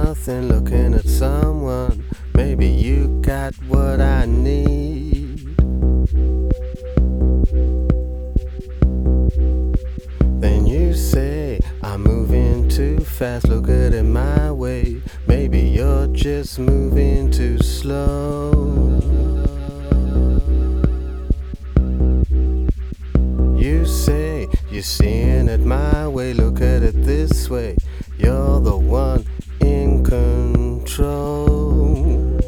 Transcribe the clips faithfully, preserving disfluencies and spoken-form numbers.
nothing, looking at someone. Maybe you got what I need. Then you say I'm moving too fast, look at it my way. Maybe you're just moving too slow. You say you're seeing it my way, look at it this way. You're the one in control.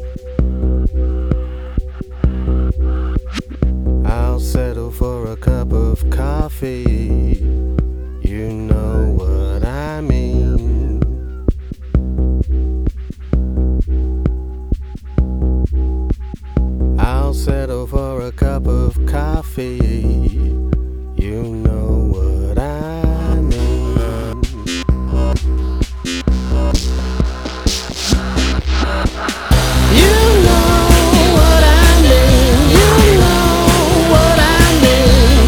I'll settle for a cup of coffee. You know what I mean. I'll settle for a cup of coffee. You know what I mean. You know what I mean. You know what I mean.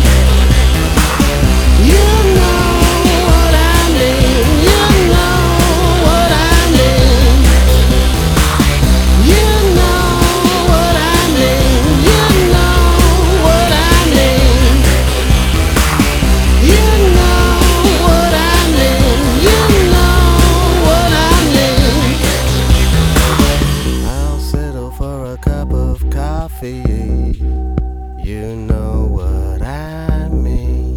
You know what I mean. You know what I mean. You know what I mean. You know what I mean. You know what I mean. You know what I mean. I'll settle for a cup of coffee. You know what I mean.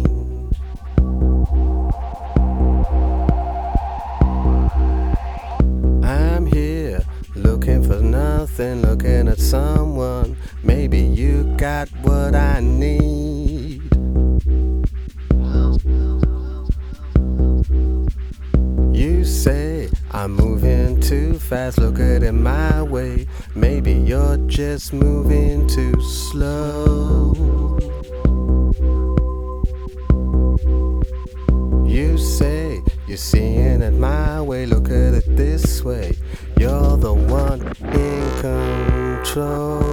I'm here looking for nothing, looking at someone. Maybe you got what I need. You say I'm moving too fast, look at it my way. Maybe you're just moving too slow. You say you're seeing it my way, look at it this way. You're the one in control.